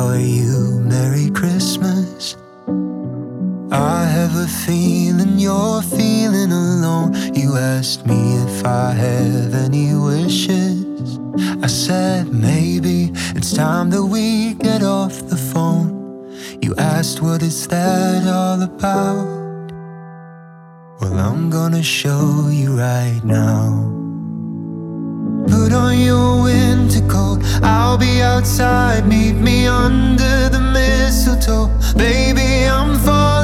for you Merry Christmas. I have a feeling you're feeling alone. You asked me if I have any wishes. I said maybe it's time that we get off the phone. You asked what is that all about? Well, I'm gonna show you right now. Put on your winter coat, I'll be outside. Meet me under the mistletoe. Baby, I'm falling